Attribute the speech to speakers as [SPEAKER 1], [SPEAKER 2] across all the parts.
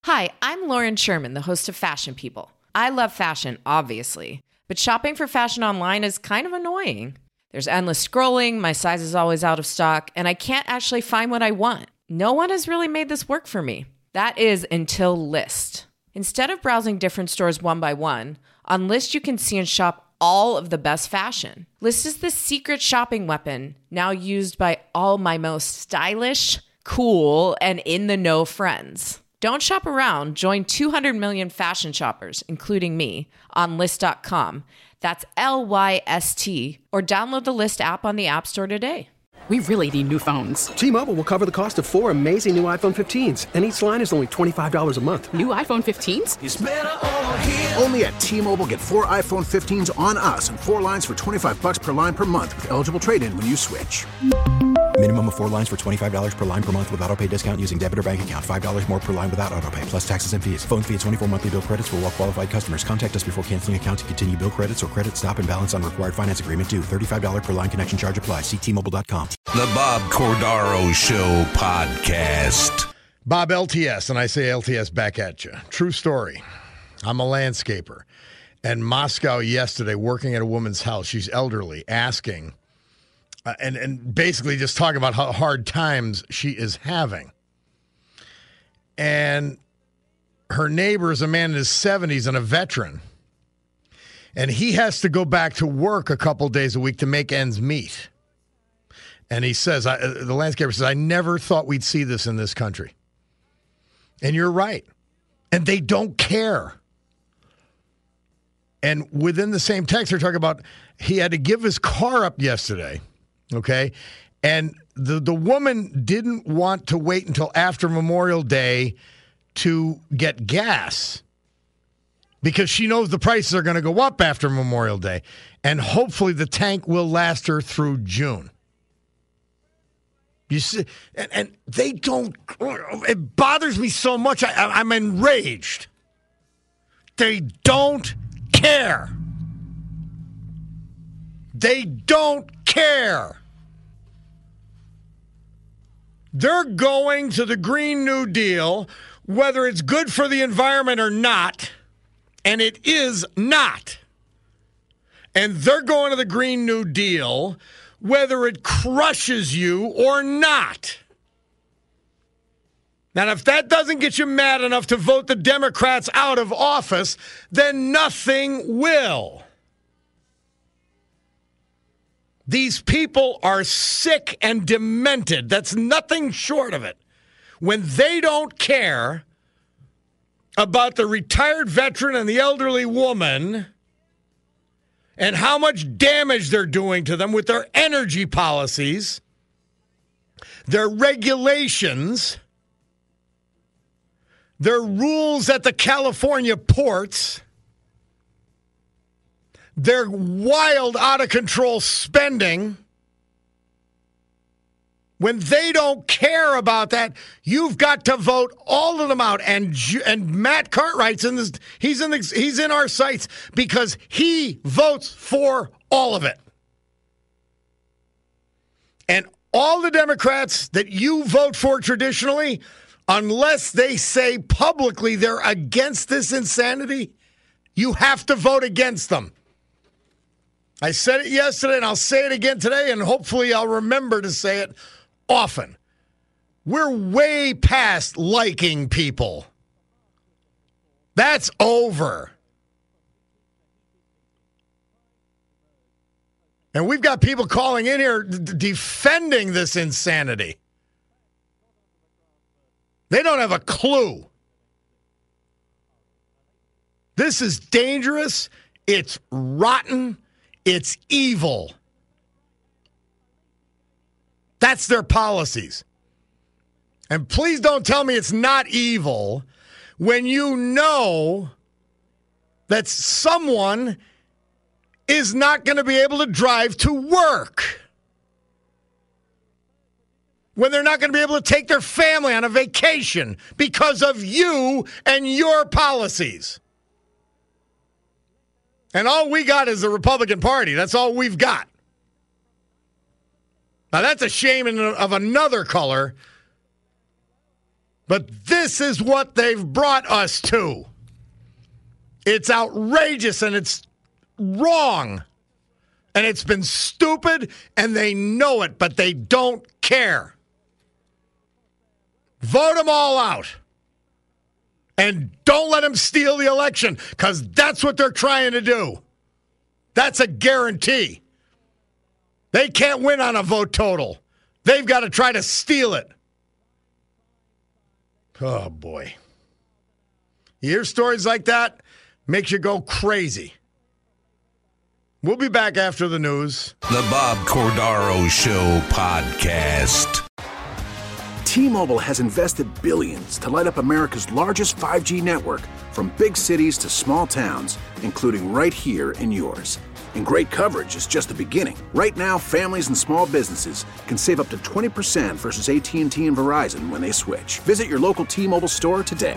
[SPEAKER 1] Hi, I'm Lauren Sherman, the host of Fashion People. I love fashion, obviously, but shopping for fashion online is kind of annoying. There's endless scrolling, my size is always out of stock, and I can't actually find what I want. No one has really made this work for me. That is until Lyst. Instead of browsing different stores one by one, on Lyst you can see and shop all of the best fashion. Lyst is the secret shopping weapon, now used by all my most stylish, cool, and in-the-know friends. Don't shop around. Join 200 million fashion shoppers, including me, on Lyst.com. That's Lyst, or download the Lyst app on the App Store today.
[SPEAKER 2] We really need new phones.
[SPEAKER 3] T-Mobile will cover the cost of 4 amazing new iPhone 15s, and each line is only $25 a month.
[SPEAKER 2] New iPhone 15s?
[SPEAKER 4] It's better over here. Only at T-Mobile, get 4 iPhone 15s on us and 4 lines for $25 per line per month with eligible trade-in when you switch.
[SPEAKER 5] Minimum of 4 lines for $25 per line per month with autopay discount using debit or bank account. $5 more per line without autopay, plus taxes and fees. Phone fee at 24 monthly bill credits for well-qualified customers. Contact us before canceling account to continue bill credits or credit stop and balance on required finance agreement due. $35 per line connection charge applies. See T-Mobile.com.
[SPEAKER 6] The Bob Cordaro Show podcast.
[SPEAKER 7] Bob LTS, and I say LTS back at you. True story. I'm a landscaper. And Moscow yesterday, working at a woman's house, she's elderly, asking, and basically just talking about how hard times she is having. And her neighbor is a man in his 70s and a veteran. And he has to go back to work a couple days a week to make ends meet. And he says, the landscaper says, I never thought we'd see this in this country. And you're right. And they don't care. And within the same text, they're talking about he had to give his car up yesterday, okay? And the woman didn't want to wait until after Memorial Day to get gas because she knows the prices are going to go up after Memorial Day. And hopefully the tank will last her through June. You see, and they don't, it bothers me so much. I'm enraged. They don't care. They don't care. They're going to the Green New Deal, whether it's good for the environment or not, and it is not. And they're going to the Green New Deal whether it crushes you or not. Now, if that doesn't get you mad enough to vote the Democrats out of office, then nothing will. These people are sick and demented. That's nothing short of it. When they don't care about the retired veteran and the elderly woman and how much damage they're doing to them with their energy policies, their regulations, their rules at the California ports, their wild, out-of-control spending. When they don't care about that, you've got to vote all of them out. And Matt Cartwright's in this. He's in our sights because he votes for all of it. And all the Democrats that you vote for traditionally, unless they say publicly they're against this insanity, you have to vote against them. I said it yesterday, and I'll say it again today, and hopefully I'll remember to say it often. We're way past liking people. That's over. And we've got people calling in here defending this insanity. They don't have a clue. This is dangerous. It's rotten. It's evil. That's their policies. And please don't tell me it's not evil when you know that someone is not going to be able to drive to work. When they're not going to be able to take their family on a vacation because of you and your policies. And all we got is the Republican Party. That's all we've got. Now, that's a shame of another color. But this is what they've brought us to. It's outrageous and it's wrong. And it's been stupid and they know it, but they don't care. Vote them all out. And don't let them steal the election, because that's what they're trying to do. That's a guarantee. They can't win on a vote total. They've got to try to steal it. Oh, boy. You hear stories like that, makes you go crazy. We'll be back after the news.
[SPEAKER 6] The Bob Cordaro Show podcast.
[SPEAKER 4] T-Mobile has invested billions to light up America's largest 5G network, from big cities to small towns, including right here in yours. And great coverage is just the beginning. Right now, families and small businesses can save up to 20% versus AT&T and Verizon when they switch. Visit your local T-Mobile store today.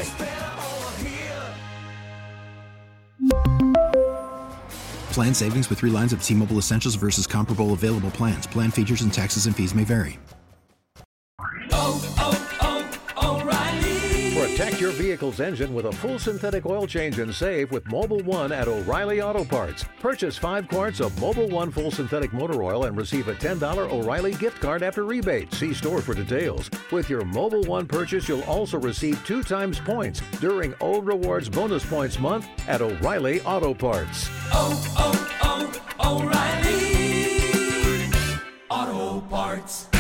[SPEAKER 5] Plan savings with 3 lines of T-Mobile Essentials versus comparable available plans. Plan features and taxes and fees may vary.
[SPEAKER 8] Protect your vehicle's engine with a full synthetic oil change and save with Mobil 1 at O'Reilly Auto Parts. Purchase 5 quarts of Mobil 1 full synthetic motor oil and receive a $10 O'Reilly gift card after rebate. See store for details. With your Mobil 1 purchase, you'll also receive 2 times points during O Rewards Bonus Points Month at O'Reilly Auto Parts.
[SPEAKER 9] O'Reilly Auto Parts.